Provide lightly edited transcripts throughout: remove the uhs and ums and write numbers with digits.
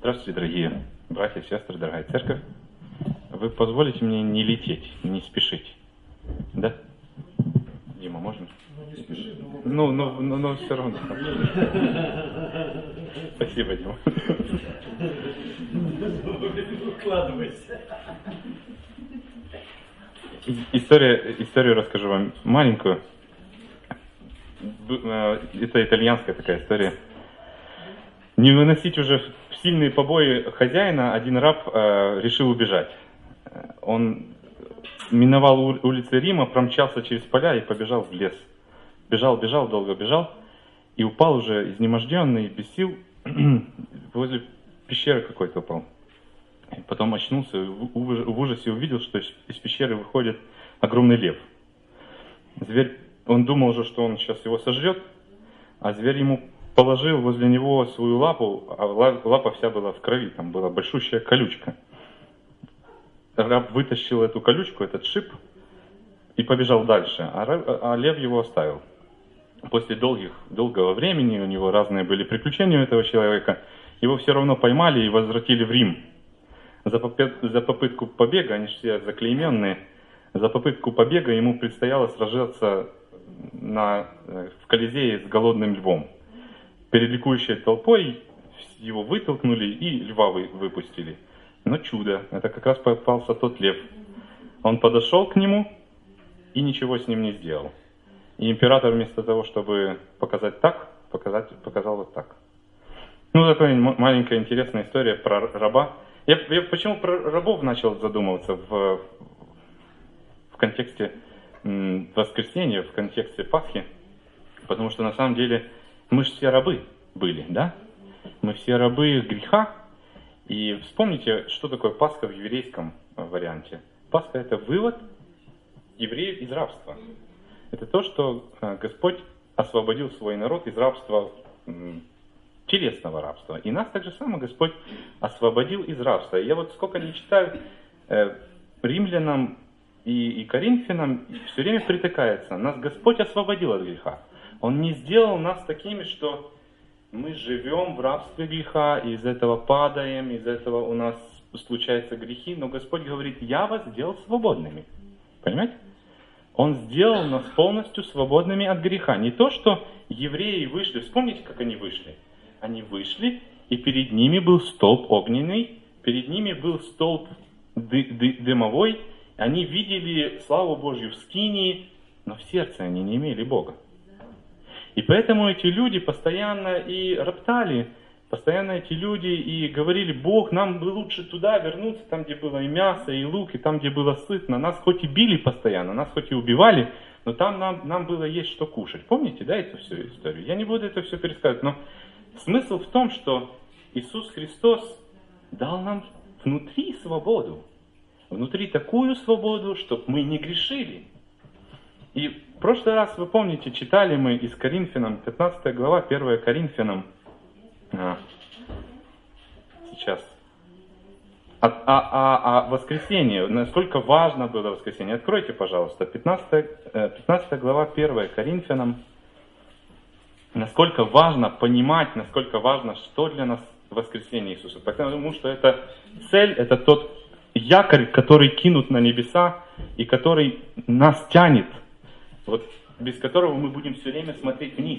Здравствуйте, дорогие братья и сестры, дорогая церковь. Вы позволите мне не лететь, не спешить? Да? Дима, можно? Не спеши, но все равно. Спасибо, Дима. Укладывайся. Историю расскажу вам маленькую. Это итальянская такая история. Не выносить уже сильные побои хозяина, один раб решил убежать. Он миновал улицы Рима, промчался через поля и побежал в лес. Бежал, долго бежал, и упал уже изнеможденный, без сил, возле пещеры какой-то упал. И потом очнулся, в ужасе увидел, что из пещеры выходит огромный лев. Зверь, он думал уже, что он сейчас его сожрет, а зверь ему положил возле него свою лапу, а лапа вся была в крови, там была большущая колючка. Раб вытащил эту колючку, этот шип, и побежал дальше, а лев его оставил. После долгого времени, у него разные были приключения у этого человека, его все равно поймали и возвратили в Рим. За попытку побега, они все заклейменные, за попытку побега ему предстояло сражаться в Колизее с голодным львом. Перед ликующей толпой его вытолкнули и льва выпустили. Но чудо, это как раз попался тот лев. Он подошел к нему и ничего с ним не сделал. И император вместо того, чтобы показать так, показал вот так. Такая маленькая интересная история про раба. Я почему про рабов начал задумываться в контексте воскресения, в контексте Пасхи? Потому что на самом деле мы же все рабы были, да? Мы все рабы греха. И вспомните, что такое Пасха в еврейском варианте. Пасха — это вывод евреев из рабства. Это то, что Господь освободил свой народ из рабства, телесного рабства. И нас так же само Господь освободил из рабства. И я вот сколько не читаю, римлянам и коринфянам все время притыкается. Нас Господь освободил от греха. Он не сделал нас такими, что мы живем в рабстве греха, и из этого падаем, из этого у нас случаются грехи. Но Господь говорит: я вас сделал свободными. Понимаете? Он сделал нас полностью свободными от греха. Не то, что евреи вышли. Вспомните, как они вышли. Они вышли, и перед ними был столб огненный, перед ними был столб дымовой. Они видели славу Божью в скинии, но в сердце они не имели Бога. И поэтому эти люди постоянно и роптали, постоянно эти люди и говорили: Бог, нам бы лучше туда вернуться, там, где было и мясо, и лук, и там, где было сытно. Нас хоть и били постоянно, нас хоть и убивали, но там нам было есть что кушать. Помните, да, эту всю историю? Я не буду это все пересказывать, но смысл в том, что Иисус Христос дал нам внутри свободу. Внутри такую свободу, чтобы мы не грешили. И в прошлый раз, вы помните, читали мы из Коринфянам, 15 глава, 1 Коринфянам. Сейчас. Воскресенье, насколько важно было воскресенье. Откройте, пожалуйста, 15 глава, 1 Коринфянам. Насколько важно понимать, насколько важно, что для нас воскресение Иисуса. Потому что это цель, это тот якорь, который кинут на небеса и который нас тянет, вот без которого мы будем все время смотреть вниз.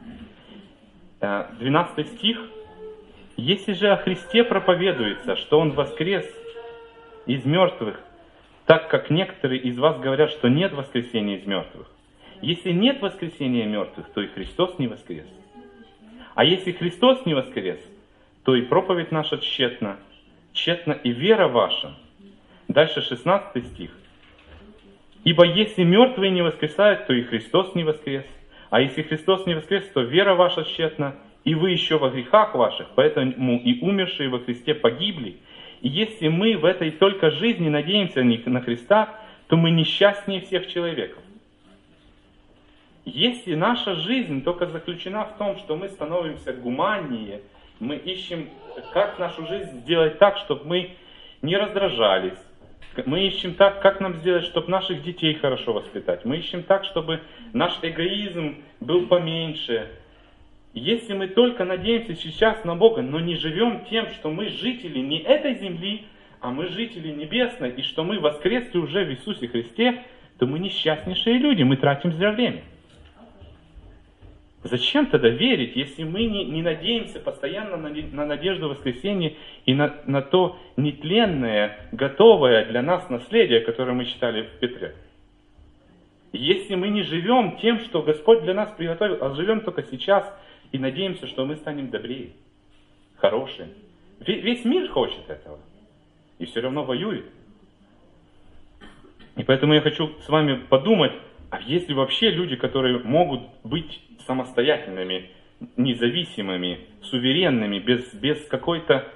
12 стих. «Если же о Христе проповедуется, что Он воскрес из мертвых, так как некоторые из вас говорят, что нет воскресения из мертвых. Если нет воскресения мертвых, то и Христос не воскрес. А если Христос не воскрес, то и проповедь наша тщетна, тщетна и вера ваша». Дальше 16 стих. «Ибо если мертвые не воскресают, то и Христос не воскрес. А если Христос не воскрес, то вера ваша тщетна, и вы еще во грехах ваших, поэтому и умершие во Христе погибли. И если мы в этой только жизни надеемся на Христа, то мы несчастнее всех человеков». Если наша жизнь только заключена в том, что мы становимся гуманнее, мы ищем, как нашу жизнь сделать так, чтобы мы не раздражались, мы ищем так, как нам сделать, чтобы наших детей хорошо воспитать, мы ищем так, чтобы наш эгоизм был поменьше. Если мы только надеемся сейчас на Бога, но не живем тем, что мы жители не этой земли, а мы жители небесной, и что мы воскресли уже в Иисусе Христе, то мы несчастнейшие люди, мы тратим зря время. Зачем тогда верить, если мы не надеемся постоянно на надежду воскресения и на то нетленное, готовое для нас наследие, которое мы читали в Петре? Если мы не живем тем, что Господь для нас приготовил, а живем только сейчас и надеемся, что мы станем добрее, хорошие. Весь мир хочет этого и все равно воюет. И поэтому я хочу с вами подумать, а есть ли вообще люди, которые могут быть самостоятельными, независимыми, суверенными, без какой-то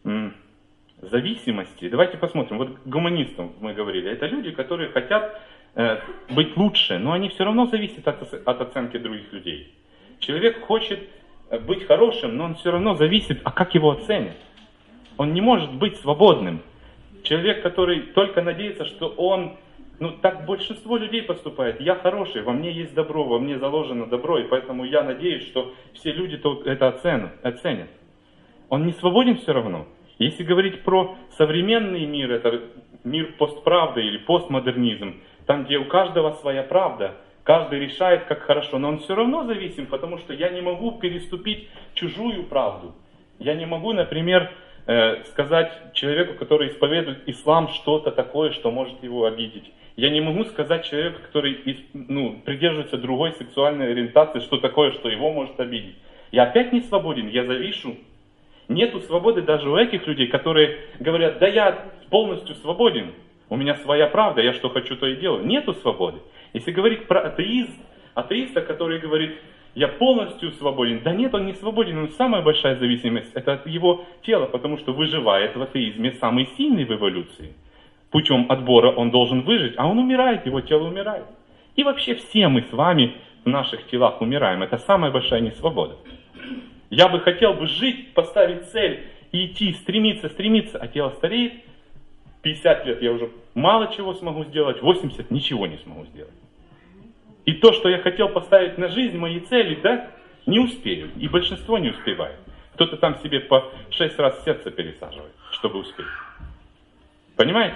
зависимости? Давайте посмотрим. Вот гуманистам мы говорили. Это люди, которые хотят быть лучше, но они все равно зависят от оценки других людей. Человек хочет быть хорошим, но он все равно зависит, а как его оценят? Он не может быть свободным. Человек, который только надеется, что он... так большинство людей поступает. Я хороший, во мне есть добро, во мне заложено добро, и поэтому я надеюсь, что все люди это оценят. Он не свободен все равно. Если говорить про современный мир, это мир постправды или постмодернизм, там, где у каждого своя правда, каждый решает, как хорошо, но он все равно зависим, потому что я не могу переступить чужую правду. Я не могу, например, сказать человеку, который исповедует ислам, что-то такое, что может его обидеть. Я не могу сказать человеку, который придерживается другой сексуальной ориентации, что такое, что его может обидеть. Я опять не свободен, я завишу. Нету свободы даже у этих людей, которые говорят, да я полностью свободен, у меня своя правда, я что хочу, то и делаю. Нету свободы. Если говорить про атеиста, который говорит, я полностью свободен, да нет, он не свободен, но самая большая зависимость это от его тела, потому что выживает в атеизме самый сильный в эволюции. Путем отбора он должен выжить, а он умирает, его тело умирает. И вообще все мы с вами в наших телах умираем. Это самая большая несвобода. Я бы хотел жить, поставить цель и идти, стремиться, а тело стареет. 50 лет я уже мало чего смогу сделать, 80 ничего не смогу сделать. И то, что я хотел поставить на жизнь, мои цели, не успею. И большинство не успевает. Кто-то там себе по 6 раз сердце пересаживает, чтобы успеть. Понимаете?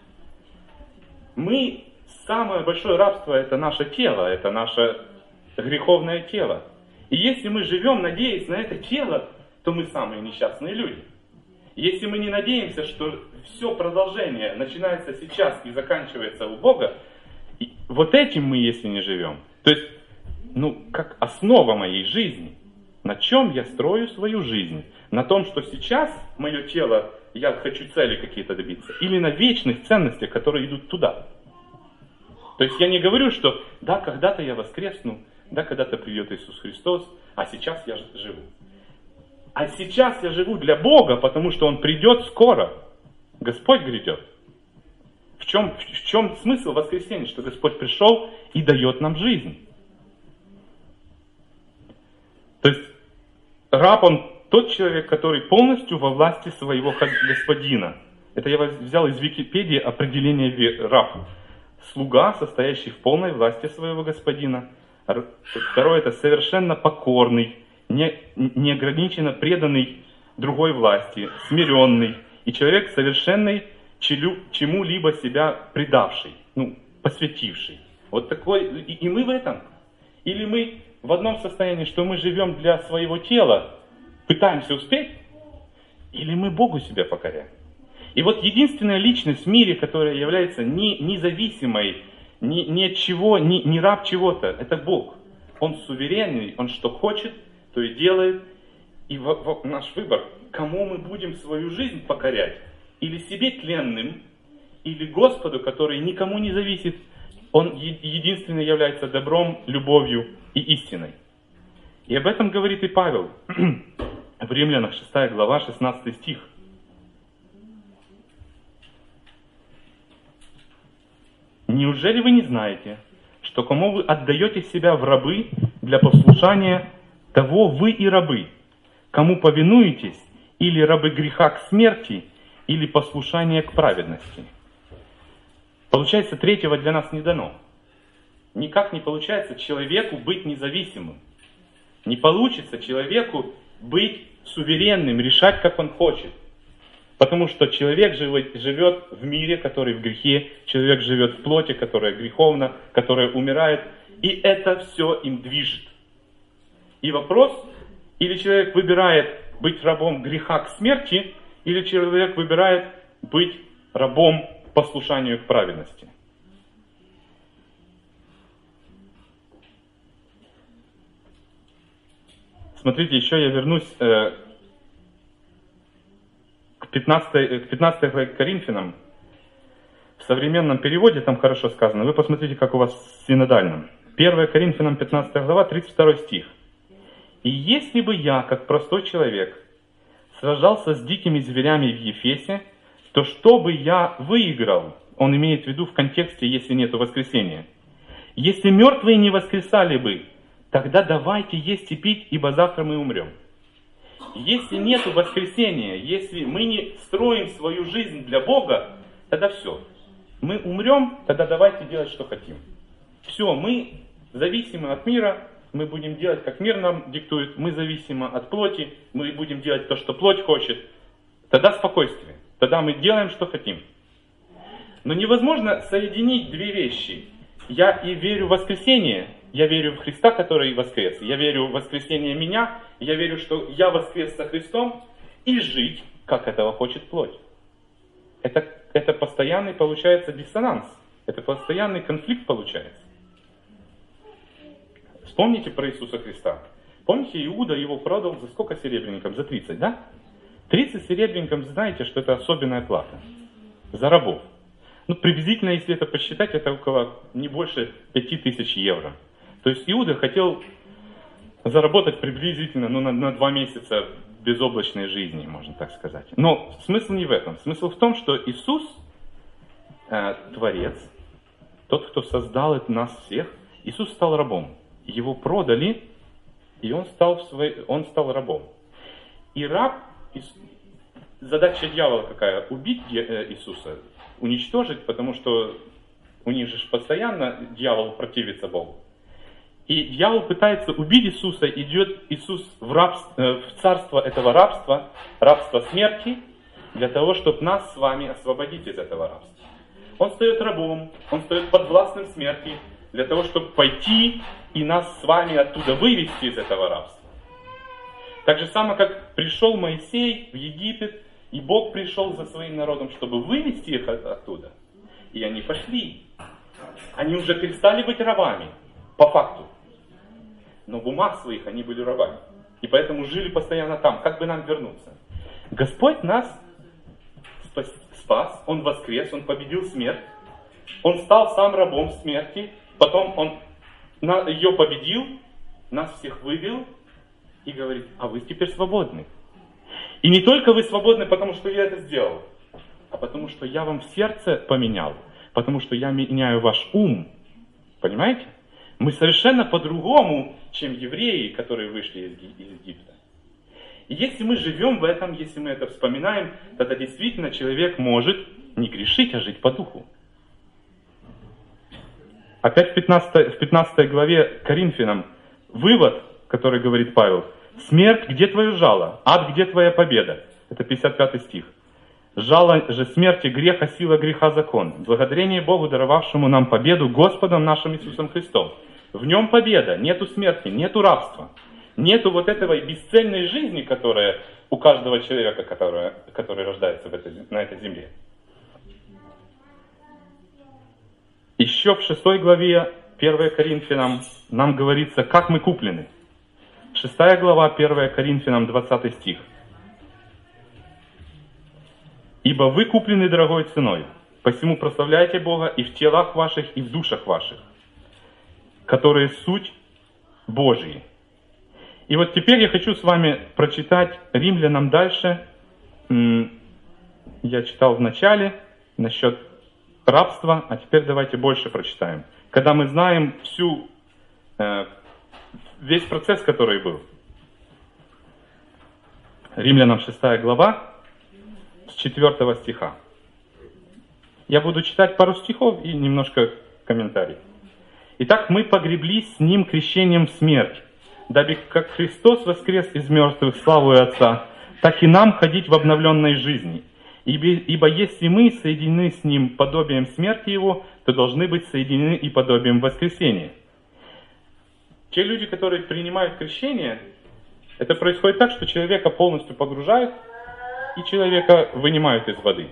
Самое большое рабство это наше тело, это наше греховное тело. И если мы живем, надеясь на это тело, то мы самые несчастные люди. Если мы не надеемся, что все продолжение начинается сейчас и заканчивается у Бога, вот этим мы, если не живем, то есть, как основа моей жизни, на чем я строю свою жизнь? На том, что сейчас мое тело, я хочу цели какие-то добиться, или на вечных ценностях, которые идут туда? То есть я не говорю, что да, когда-то я воскресну, да, когда-то придет Иисус Христос, а сейчас я живу. А сейчас я живу для Бога, потому что Он придет скоро. Господь грядет. В чем смысл воскресения? Что Господь пришел и дает нам жизнь. То есть раб, он тот человек, который полностью во власти своего господина. Это я взял из Википедии определение раб. Слуга, состоящий в полной власти своего господина. Второе, это совершенно покорный, неограниченно преданный другой власти, смиренный. И человек совершенный, чему-либо себя предавший, посвятивший. Вот такой, и мы в этом. Или мы в одном состоянии, что мы живем для своего тела, пытаемся успеть, или мы Богу себя покоряем. И вот единственная личность в мире, которая является независимой, ни от чего, не раб чего-то, это Бог. Он суверенный, Он что хочет, то и делает. И наш выбор, кому мы будем свою жизнь покорять. Или себе тленным, или Господу, который никому не зависит. Он единственный является добром, любовью и истиной. И об этом говорит и Павел в Римлянах 6 глава, 16 стих. Неужели вы не знаете, что кому вы отдаете себя в рабы для послушания, того вы и рабы, кому повинуетесь, или рабы греха к смерти, или послушание к праведности? Получается, третьего для нас не дано. Никак не получается человеку быть независимым. Не получится человеку быть суверенным, решать, как он хочет. Потому что человек живет в мире, который в грехе, человек живет в плоти, которая греховна, которая умирает, и это все им движет. И вопрос, или человек выбирает быть рабом греха к смерти, или человек выбирает быть рабом послушанию к праведности. Смотрите, еще я вернусь к 15 главе Коринфянам. В современном переводе там хорошо сказано. Вы посмотрите, как у вас в синодальном. 1 Коринфянам 15 глава, 32 стих. «И если бы я, как простой человек, сражался с дикими зверями в Ефесе, то что бы я выиграл?» Он имеет в виду в контексте, если нет воскресения. «Если мертвые не воскресали бы, тогда давайте есть и пить, ибо завтра мы умрем». Если нет воскресения, если мы не строим свою жизнь для Бога, тогда все. Мы умрем, тогда давайте делать, что хотим. Все, мы зависимы от мира, мы будем делать, как мир нам диктует, мы зависимы от плоти, мы будем делать то, что плоть хочет. Тогда спокойствие, тогда мы делаем, что хотим. Но невозможно соединить две вещи. Я и верю в воскресение, я верю в Христа, который воскрес. Я верю в воскресение меня, я верю, что я воскрес со Христом, и жить, как этого хочет плоть. Это постоянный, получается, диссонанс. Это постоянный конфликт получается. Вспомните про Иисуса Христа. Помните, Иуда его продал за сколько серебряников? За 30, да? 30 серебряников, знаете, что это особенная плата. За рабов. Ну, приблизительно, если это посчитать, это около не больше 5000 евро. То есть Иуда хотел заработать приблизительно на 2 месяца безоблачной жизни, можно так сказать. Но смысл не в этом. Смысл в том, что Иисус, Творец, тот, кто создал нас всех, Иисус стал рабом. Его продали, и он стал рабом. И раб, задача дьявола какая? Убить Иисуса, уничтожить, потому что у них же постоянно дьявол противится Богу. И дьявол пытается убить Иисуса, идет Иисус в царство этого рабства смерти, для того, чтобы нас с вами освободить из этого рабства. Он стает рабом, он стает подвластным смерти, для того, чтобы пойти и нас с вами оттуда вывести из этого рабства. Так же самое, как пришел Моисей в Египет, и Бог пришел за своим народом, чтобы вывести их оттуда. И они пошли. Они уже перестали быть рабами, по факту. Но в умах своих они были рабами. И поэтому жили постоянно там. Как бы нам вернуться? Господь нас спас, Он воскрес, Он победил смерть. Он стал сам рабом смерти. Потом Он ее победил, нас всех вывел и говорит: а вы теперь свободны. И не только вы свободны, потому что я это сделал, а потому что я вам в сердце поменял, потому что я меняю ваш ум. Понимаете? Мы совершенно по-другому, чем евреи, которые вышли из Египта. И если мы живем в этом, если мы это вспоминаем, тогда действительно человек может не грешить, а жить по духу. Опять в 15 главе Коринфянам вывод, который говорит Павел: «Смерть, где твое жало? Ад, где твоя победа?» Это 55 стих. «Жало же смерти грех, а сила греха закон. Благодарение Богу, даровавшему нам победу Господом нашим Иисусом Христом». В нем победа, нету смерти, нету рабства, нету вот этой бесцельной жизни, которая у каждого человека, который рождается на этой земле. Еще в 6 главе 1 Коринфянам нам говорится, как мы куплены. 6 глава 1 Коринфянам 20 стих. «Ибо вы куплены дорогой ценой, посему прославляйте Бога и в телах ваших, и в душах ваших, которые суть Божьи». И вот теперь я хочу с вами прочитать Римлянам дальше. Я читал в начале насчет рабства, а теперь давайте больше прочитаем. Когда мы знаем весь процесс, который был. Римлянам 6 глава, с 4 стиха. Я буду читать пару стихов и немножко комментариев. «Итак, мы погреблись с Ним крещением в смерть, дабы как Христос воскрес из мертвых славою Отца, так и нам ходить в обновленной жизни. Ибо если мы соединены с Ним подобием смерти Его, то должны быть соединены и подобием воскресения. Те люди, которые принимают крещение, это происходит так, что человека полностью погружают и человека вынимают из воды.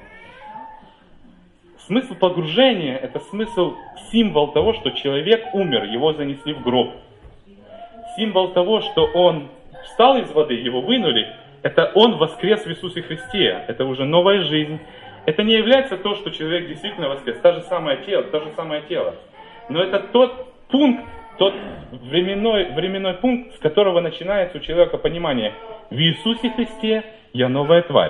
Смысл погружения – это смысл, символ того, что человек умер, его занесли в гроб. Символ того, что он встал из воды, его вынули, это он воскрес в Иисусе Христе. Это уже новая жизнь. Это не является то, что человек действительно воскрес, то же самое тело. Но это тот пункт, тот временной пункт, с которого начинается у человека понимание: в Иисусе Христе я новая тварь.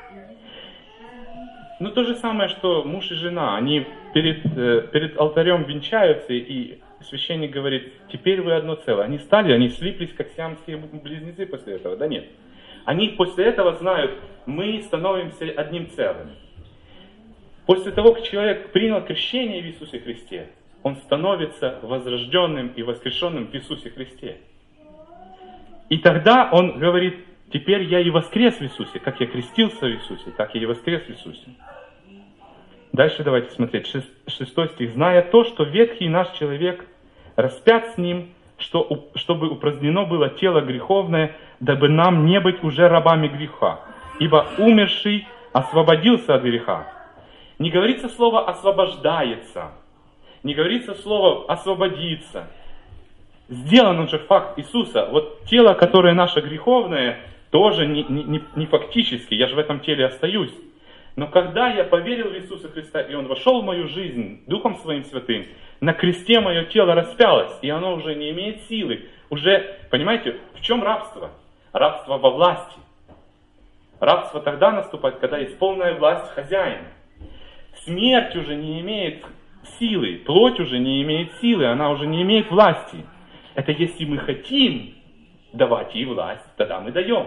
Ну, то же самое, что муж и жена, они перед алтарем венчаются, и священник говорит: теперь вы одно целое. Они слиплись, как сиамские близнецы после этого. Да нет. Они после этого знают: мы становимся одним целым. После того, как человек принял крещение в Иисусе Христе, он становится возрожденным и воскрешенным в Иисусе Христе. И тогда он говорит: теперь я и воскрес в Иисусе, как я крестился в Иисусе, так я и воскрес в Иисусе. Дальше давайте смотреть, 6 стих. «Зная то, что ветхий наш человек распят с ним, чтобы упразднено было тело греховное, дабы нам не быть уже рабами греха. Ибо умерший освободился от греха». Не говорится слово «освобождается», не говорится слово «освободиться». Сделан уже факт Иисуса. Вот тело, которое наше греховное, тоже не фактически, я же в этом теле остаюсь. Но когда я поверил в Иисуса Христа, и Он вошел в мою жизнь Духом Своим Святым, на кресте мое тело распялось, и оно уже не имеет силы. Уже, понимаете, в чем рабство? Рабство во власти. Рабство тогда наступает, когда есть полная власть хозяина. Смерть уже не имеет силы, плоть уже не имеет силы, она уже не имеет власти. Это если мы хотим давать ей власть, тогда мы даем.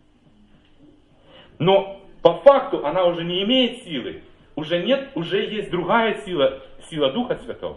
Но по факту она уже не имеет силы. Уже есть другая сила, сила Духа Святого.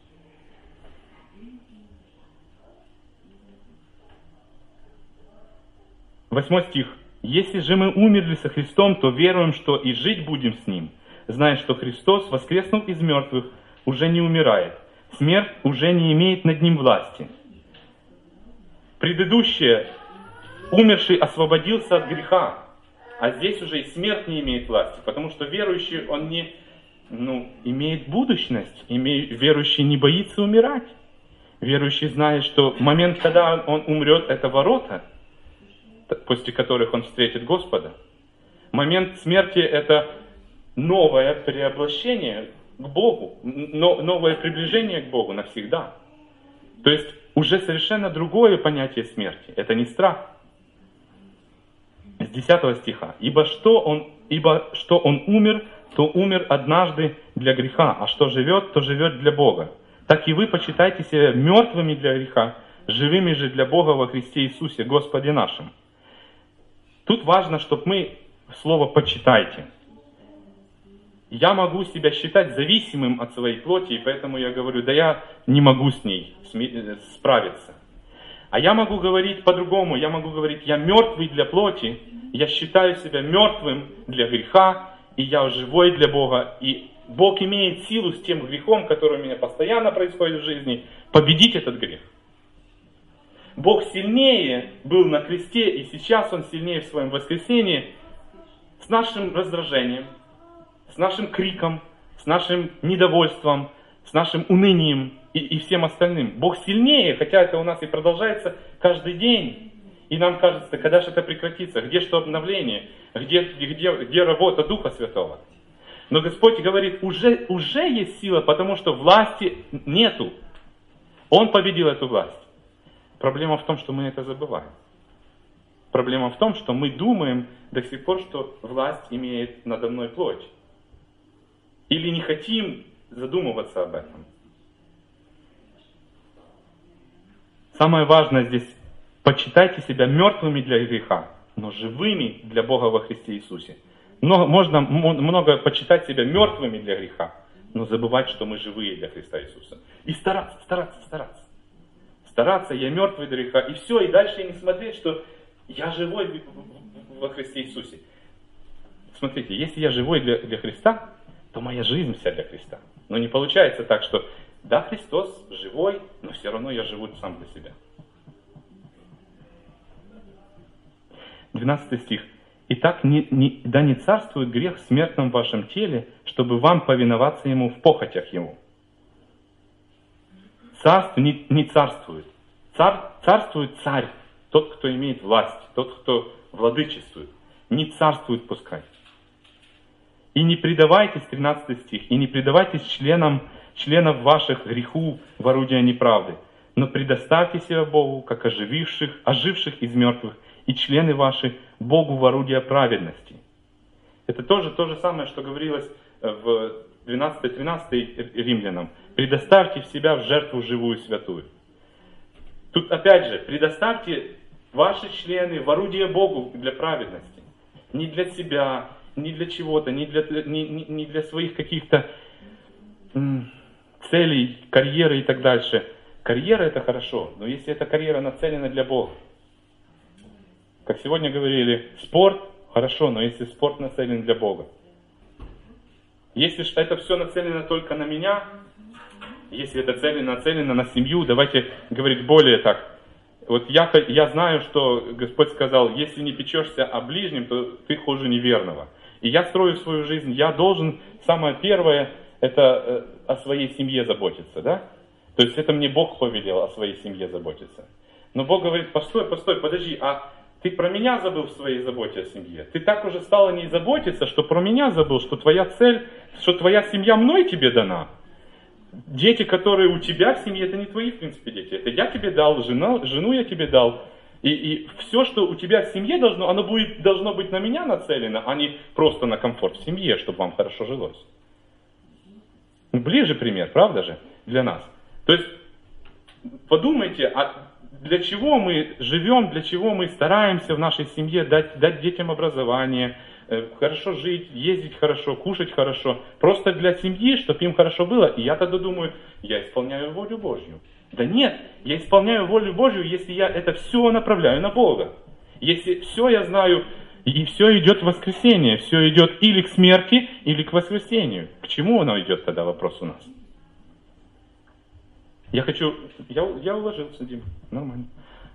Восьмой стих. «Если же мы умерли со Христом, то веруем, что и жить будем с Ним, зная, что Христос, воскреснув из мертвых, уже не умирает. Смерть уже не имеет над Ним власти». Предыдущее, умерший освободился от греха, а здесь уже и смерть не имеет власти, потому что верующий, он имеет будущность, верующий не боится умирать. Верующий знает, что момент, когда он умрет, это ворота, после которых он встретит Господа. Момент смерти — это новое преобращение к Богу, новое приближение к Богу навсегда. То есть уже совершенно другое понятие смерти. Это не страх. С 10 стиха. «Ибо что он умер, то умер однажды для греха, а что живет, то живет для Бога. Так и вы почитайте себя мертвыми для греха, живыми же для Бога во Христе Иисусе, Господе нашим». Тут важно, чтобы мы слово «почитайте». Я могу себя считать зависимым от своей плоти, и поэтому я говорю: да я не могу с ней справиться. А я могу говорить по-другому, я могу говорить: я мертвый для плоти, я считаю себя мертвым для греха, и я живой для Бога, и Бог имеет силу с тем грехом, который у меня постоянно происходит в жизни, победить этот грех. Бог сильнее был на кресте, и сейчас Он сильнее в Своем воскресении с нашим раздражением, с нашим криком, с нашим недовольством, с нашим унынием и всем остальным. Бог сильнее, хотя это у нас и продолжается каждый день. И нам кажется, когда же это прекратится, где что обновление, где работа Духа Святого. Но Господь говорит: уже есть сила, потому что власти нету. Он победил эту власть. Проблема в том, что мы это забываем. Проблема в том, что мы думаем до сих пор, что власть имеет надо мной плоть. Или не хотим задумываться об этом. Самое важное здесь: почитайте себя мертвыми для греха, но живыми для Бога во Христе Иисусе. Можно много почитать себя мертвыми для греха, но забывать, что мы живые для Христа Иисуса. И стараться стараться, я мертвый для греха, и все, и дальше не смотреть, что я живой во Христе Иисусе. Смотрите, если я живой для Христа, то моя жизнь вся для Христа. Но не получается так, что да, Христос живой, но все равно я живу сам для себя. 12 стих. «Итак, да не царствует грех в смертном вашем теле, чтобы вам повиноваться ему в похотях ему». Царство не царствует. Царствует царь, тот, кто имеет власть, тот, кто владычествует. Не царствует пускай. «И не предавайтесь», 13 стих, «и не предавайтесь членов ваших греху в орудие неправды, но предоставьте себя Богу, как оживших из мертвых, и члены ваши Богу в орудие праведности». Это тоже то же самое, что говорилось в 12-13 Римлянам. «Предоставьте себя в жертву живую святую». Тут опять же, предоставьте ваши члены в орудие Богу для праведности. Не для себя, не для чего-то, не для своих каких-то целей, карьеры и так дальше. Карьера это хорошо, но если эта карьера нацелена для Бога. Как сегодня говорили, спорт хорошо, но если спорт нацелен для Бога. Если это все нацелено только на меня, если это нацелено на семью, давайте говорить более так. Вот я знаю, что Господь сказал, если не печешься о ближнем, то ты хуже неверного. И я строю свою жизнь, я должен, самое первое, это о своей семье заботиться, да? То есть это мне Бог повелел о своей семье заботиться. Но Бог говорит, постой, подожди, а ты про меня забыл в своей заботе о семье? Ты так уже стал о ней заботиться, что про меня забыл, что твоя цель, что твоя семья мной тебе дана. Дети, которые у тебя в семье, это не твои, в принципе, дети. Это я тебе дал, жену я тебе дал. И все, что у тебя в семье должно быть на меня нацелено, а не просто на комфорт в семье, чтобы вам хорошо жилось. Ближе пример, правда же, для нас. То есть, подумайте, для чего мы живем, для чего мы стараемся в нашей семье дать детям образование, хорошо жить, ездить хорошо, кушать хорошо. Просто для семьи, чтобы им хорошо было. И я тогда думаю, я исполняю волю Божью. Да нет, я исполняю волю Божью, если я это все направляю на Бога. Если все я знаю, и все идет в воскресение, все идет или к смерти, или к воскресению. К чему оно идет тогда, вопрос у нас? Я уложился, Дим, нормально.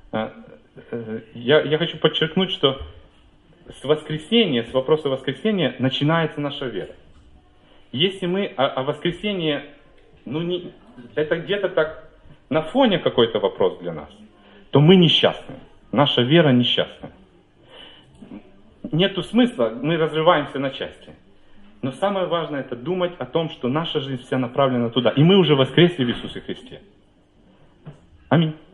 Я хочу подчеркнуть, что с воскресения, с вопроса воскресения начинается наша вера. Если мы о воскресении, это где-то так на фоне какой-то вопрос для нас, то мы несчастны. Наша вера несчастна. Нету смысла, мы разрываемся на части. Но самое важное это думать о том, что наша жизнь вся направлена туда. И мы уже воскресли в Иисусе Христе. Аминь.